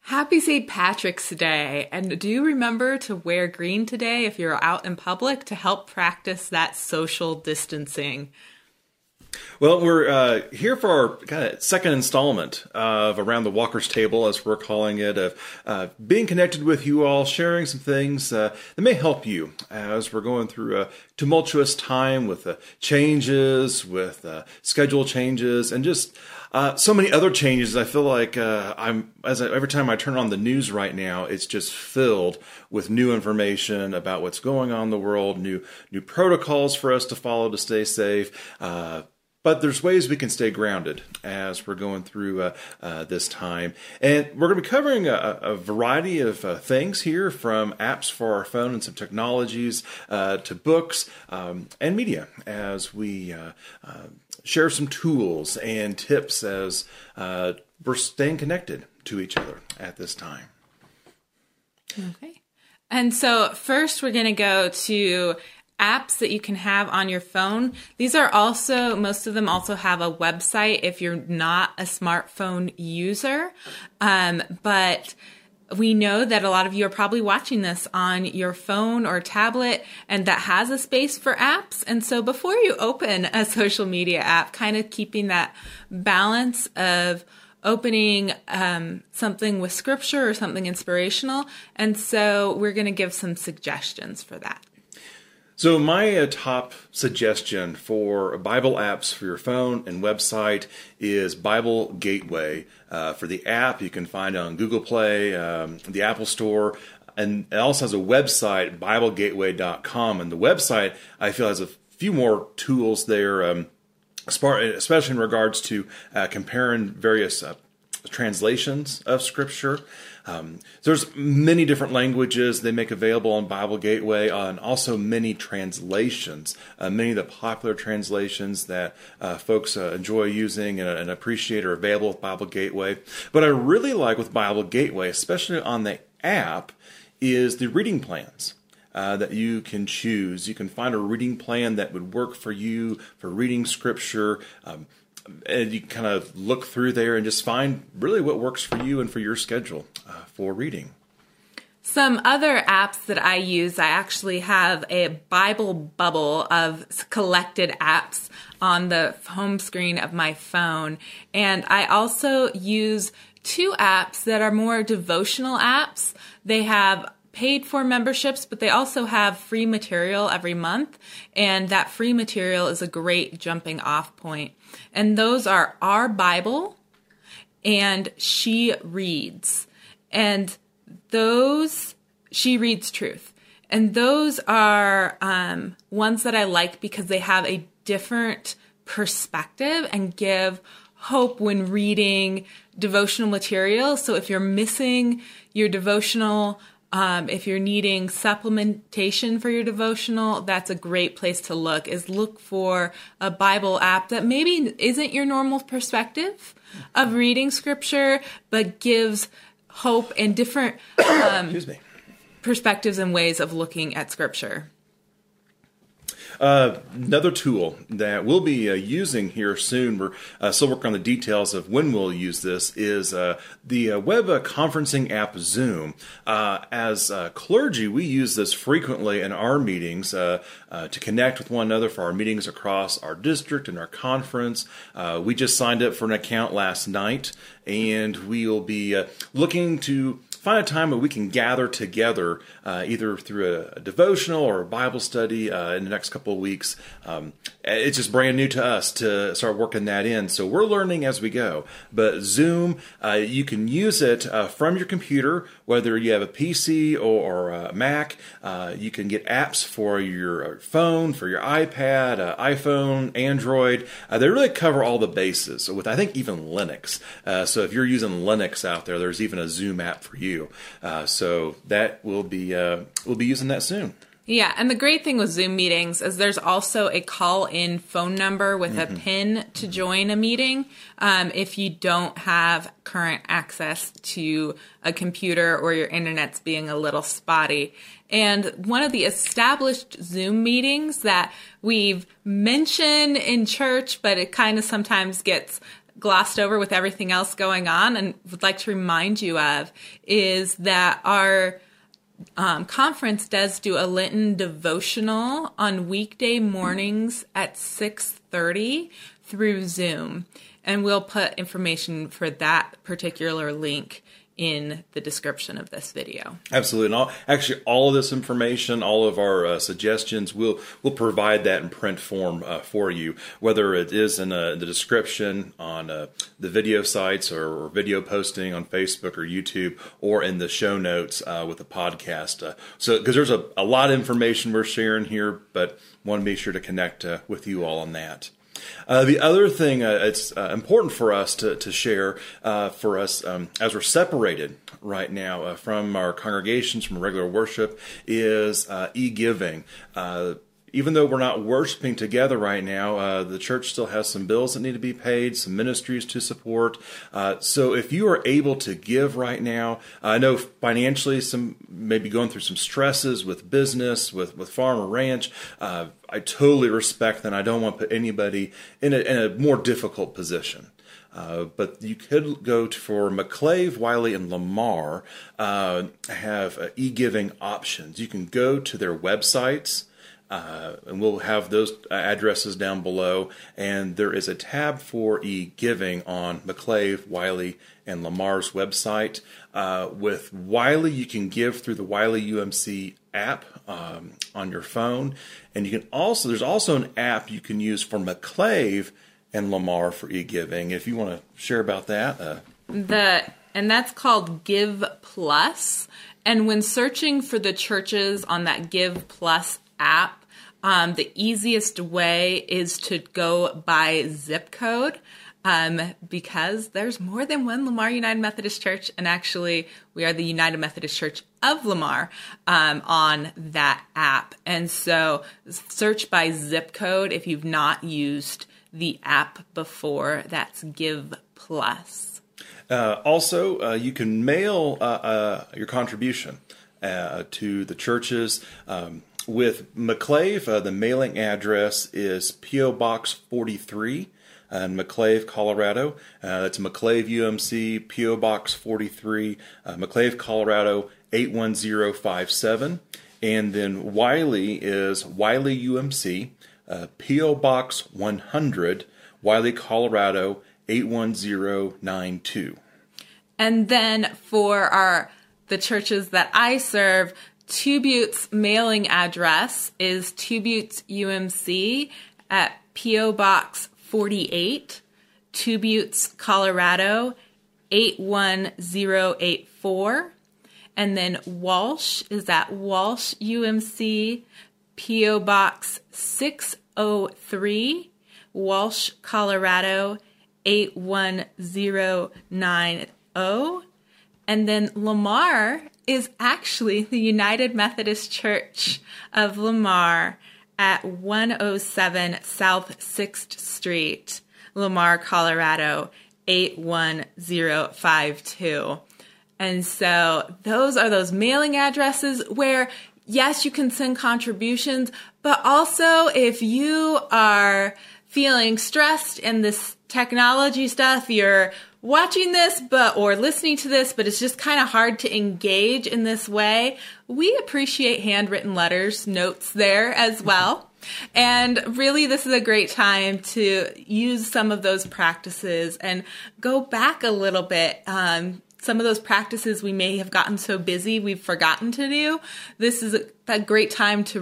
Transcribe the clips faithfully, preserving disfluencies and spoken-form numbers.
Happy Saint Patrick's Day. And do remember to wear green today if you're out in public to help practice that social distancing. Well, we're uh, here for our kind of second installment of Around the Walker's Table, as we're calling it, of uh, being connected with you all, sharing some things uh, that may help you as we're going through a tumultuous time with uh, changes, with uh, schedule changes, and just uh, so many other changes. I feel like uh, I'm as I, every time I turn on the news right now, it's just filled with new information about what's going on in the world, new new protocols for us to follow to stay safe. Uh, But there's ways we can stay grounded as we're going through uh, uh, this time. And we're going to be covering a, a variety of uh, things here, from apps for our phone and some technologies uh, to books um, and media, as we uh, uh, share some tools and tips as uh, we're staying connected to each other at this time. Okay. And so first we're going to go to apps that you can have on your phone. These are also, most of them also have a website if you're not a smartphone user. Um, but we know that a lot of you are probably watching this on your phone or tablet, and that has a space for apps. And so before you open a social media app, kind of keeping that balance of opening um, something with scripture or something inspirational. And so we're going to give some suggestions for that. So my uh, top suggestion for Bible apps for your phone and website is Bible Gateway. Uh, for the app, you can find it on Google Play, um, the Apple Store, and it also has a website, Bible Gateway dot com. And the website, I feel, has a few more tools there, um, especially in regards to uh, comparing various uh, translations of Scripture. Um, there's many different languages they make available on Bible Gateway, uh, and also many translations, uh, many of the popular translations that uh, folks uh, enjoy using and, and appreciate are available with Bible Gateway. But I really like with Bible Gateway, especially on the app, is the reading plans uh, that you can choose. You can find a reading plan that would work for you for reading Scripture. Um, And you kind of look through there and just find really what works for you and for your schedule uh, for reading. Some other apps that I use, I actually have a Bible bubble of collected apps on the home screen of my phone. And I also use two apps that are more devotional apps. They have paid for memberships, but they also have free material every month. And that free material is a great jumping off point. And those are Our Bible and She Reads. And those, She Reads Truth. And those are um, ones that I like because they have a different perspective and give hope when reading devotional material. So if you're missing your devotional, Um, if you're needing supplementation for your devotional, that's a great place to look, is look for a Bible app that maybe isn't your normal perspective of reading Scripture, but gives hope and different um, Excuse me. perspectives and ways of looking at Scripture. Uh, another tool that we'll be uh, using here soon, we're uh, still working on the details of when we'll use this, is uh, the uh, web uh, conferencing app Zoom. Uh, as uh, clergy, we use this frequently in our meetings uh, uh, to connect with one another for our meetings across our district and our conference. Uh, we just signed up for an account last night, and we'll be uh, looking to find a time where we can gather together, uh, either through a, a devotional or a Bible study uh, in the next couple of weeks. Um, it's just brand new to us to start working that in, so we're learning as we go. But Zoom, uh, you can use it uh, from your computer, whether you have a P C or, or a Mac. Uh, you can get apps for your phone, for your iPad, uh, iPhone, Android. Uh, they really cover all the bases, with I think even Linux. Uh, so if you're using Linux out there, there's even a Zoom app for you. Uh, so that will be uh, we'll be using that soon. Yeah, and the great thing with Zoom meetings is there's also a call-in phone number with mm-hmm. a PIN to join a meeting um, if you don't have current access to a computer or your internet's being a little spotty. And one of the established Zoom meetings that we've mentioned in church, but it kind of sometimes gets glossed over with everything else going on and would like to remind you of is that our um, conference does do a Lenten devotional on weekday mornings at six thirty through Zoom. And we'll put information for that particular link in the description of this video. Absolutely. And all, actually, all of this information, all of our uh, suggestions, we'll, we'll provide that in print form uh, for you, whether it is in uh, the description on uh, the video sites or, or video posting on Facebook or YouTube, or in the show notes uh, with the podcast. Uh, so, because there's a, a lot of information we're sharing here, but want to be sure to connect uh, with you all on that. Uh, the other thing uh, it's uh, important for us to, to share uh, for us um, as we're separated right now uh, from our congregations, from regular worship, is uh, e-giving. Uh, Even though we're not worshiping together right now, uh, the church still has some bills that need to be paid, some ministries to support. Uh, so if you are able to give right now, I know financially some maybe going through some stresses with business, with, with farm or ranch. Uh, I totally respect that. I don't want to put anybody in a, in a more difficult position. Uh, but you could go to, for McClave, Wiley, and Lamar uh, have uh, e-giving options. You can go to their websites. Uh, and we'll have those addresses down below. And there is a tab for e-giving on McClave, Wiley, and Lamar's website. Uh, with Wiley, you can give through the Wiley U M C app um, on your phone. And you can also, there's also an app you can use for McClave and Lamar for e-giving. If you want to share about that. Uh, the and that's called Give Plus. And when searching for the churches on that Give Plus app, Um, the easiest way is to go by zip code um, because there's more than one Lamar United Methodist Church, and actually we are the United Methodist Church of Lamar um, on that app. And so search by zip code if you've not used the app before. That's Give Plus. Uh, also, uh, you can mail uh, uh, your contribution uh, to the churches. Um, With McClave, uh, the mailing address is P O Box forty-three in McClave, Colorado. Uh, that's McClave U M C, P O Box forty-three, uh, McClave, Colorado, eight one zero five seven. And then Wiley is Wiley U M C, uh, P O Box one hundred, Wiley, Colorado, eight one zero nine two. And then for our the churches that I serve, Two Buttes mailing address is Two Buttes U M C at P O Box forty-eight, Two Buttes, Colorado, eight one zero eight four. And then Walsh is at Walsh U M C, P O Box six oh three, Walsh, Colorado, eight one zero nine oh. And then Lamar is actually the United Methodist Church of Lamar at one oh seven South sixth Street, Lamar, Colorado, eight one zero five two. And so those are those mailing addresses where, yes, you can send contributions, but also if you are feeling stressed in this technology stuff, you're watching this but or listening to this, but it's just kind of hard to engage in this way, we appreciate handwritten letters, notes there as well. And really, this is a great time to use some of those practices and go back a little bit. Um, some of those practices we may have gotten so busy we've forgotten to do. This is a, a great time to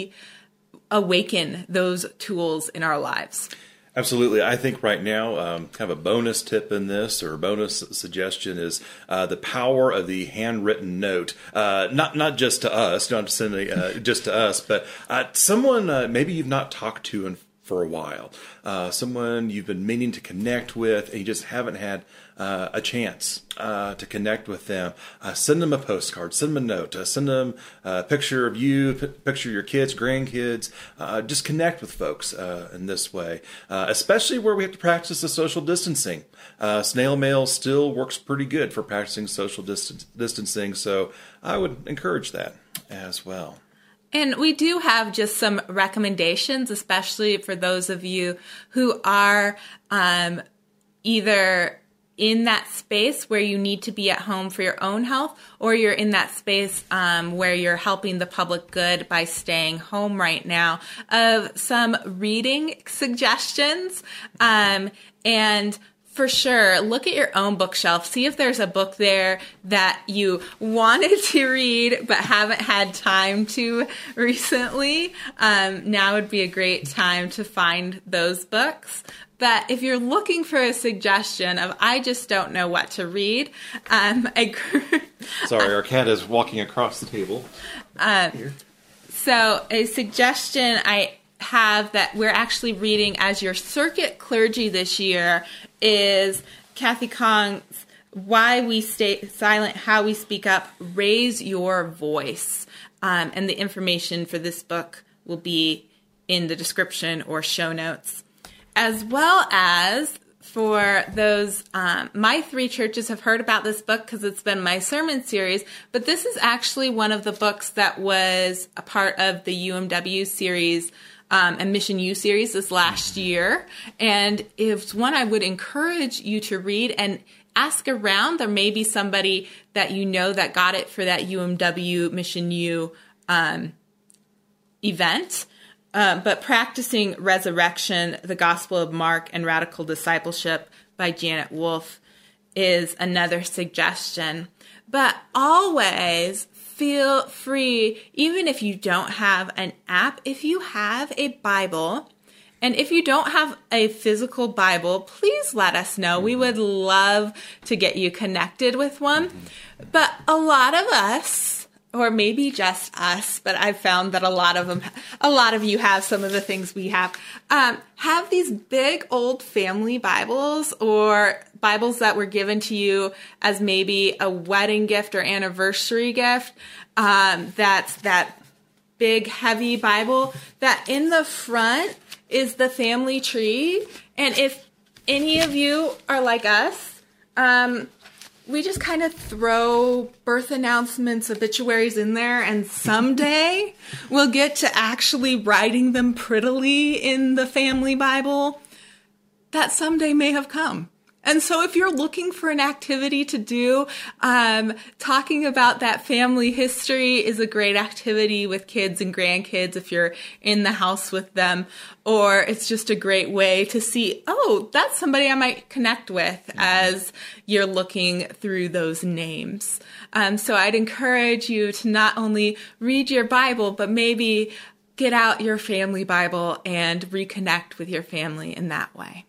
reawaken those tools in our lives. Absolutely. I think right now, um, kind of a bonus tip in this, or a bonus suggestion, is uh, the power of the handwritten note. Uh, not not just to us, not send a, uh, just to us, but uh, someone uh, maybe you've not talked to in, for a while. Uh, someone you've been meaning to connect with, and you just haven't had uh, a chance uh, to connect with them. Uh, send them a postcard, send them a note, uh, send them a picture of you, p- picture of your kids, grandkids. Uh, just connect with folks uh, in this way, uh, especially where we have to practice the social distancing. Uh, snail mail still works pretty good for practicing social distance, distancing, so I would encourage that as well. And we do have just some recommendations, especially for those of you who are um, either in that space where you need to be at home for your own health, or you're in that space um, where you're helping the public good by staying home right now, of some reading suggestions. Um, and for sure, look at your own bookshelf. See if there's a book there that you wanted to read but haven't had time to recently. Um, now would be a great time to find those books. But if you're looking for a suggestion of, I just don't know what to read, um, I, sorry, our cat is walking across the table. Um, so a suggestion I have that we're actually reading as your circuit clergy this year is Kathy Kong's Why We Stay Silent, How We Speak Up, Raise Your Voice. Um, and the information for this book will be in the description or show notes. As well as for those, um, my three churches have heard about this book because it's been my sermon series, but this is actually one of the books that was a part of the U M W series um, and Mission U series this last year. And it's one I would encourage you to read and ask around. There may be somebody that you know that got it for that U M W Mission U um, event. Uh, but Practicing Resurrection, The Gospel of Mark, and Radical Discipleship by Janet Wolfe is another suggestion. But always feel free, even if you don't have an app, if you have a Bible, and if you don't have a physical Bible, please let us know. We would love to get you connected with one. But a lot of us, or maybe just us, but I've found that a lot of them, a lot of you have some of the things we have, um, have these big old family Bibles or Bibles that were given to you as maybe a wedding gift or anniversary gift. Um, that's that big, heavy Bible that in the front is the family tree. And if any of you are like us, um, we just kind of throw birth announcements, obituaries in there, and someday we'll get to actually writing them prettily in the family Bible. That someday may have come. And so if you're looking for an activity to do, um, talking about that family history is a great activity with kids and grandkids if you're in the house with them. Or it's just a great way to see, oh, that's somebody I might connect with as you're looking through those names. Um, so I'd encourage you to not only read your Bible, but maybe get out your family Bible and reconnect with your family in that way.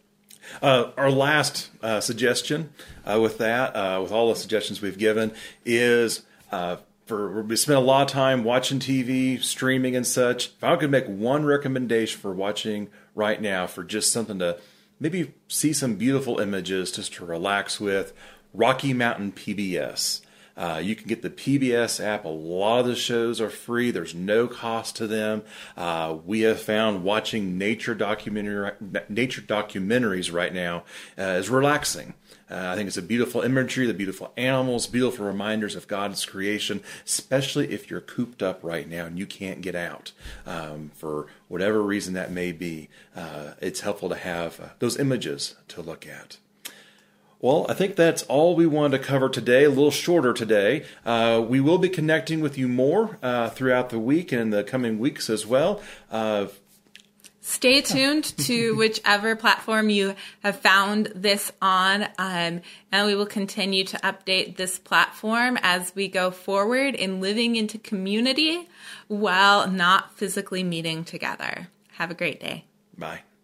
Uh, our last uh, suggestion uh, with that, uh, with all the suggestions we've given, is uh, for we spend a lot of time watching T V, streaming and such. If I could make one recommendation for watching right now, for just something to maybe see some beautiful images just to relax with, Rocky Mountain P B S. Uh, you can get the P B S app. A lot of the shows are free. There's no cost to them. Uh, we have found watching nature documentary, nature documentaries right now uh, is relaxing. Uh, I think it's a beautiful imagery, the beautiful animals, beautiful reminders of God's creation, especially if you're cooped up right now and you can't get out um, for whatever reason that may be. Uh, it's helpful to have uh, those images to look at. Well, I think that's all we wanted to cover today, a little shorter today. Uh, we will be connecting with you more uh, throughout the week and in the coming weeks as well. Uh, Stay tuned to whichever platform you have found this on, um, and we will continue to update this platform as we go forward in living into community while not physically meeting together. Have a great day. Bye.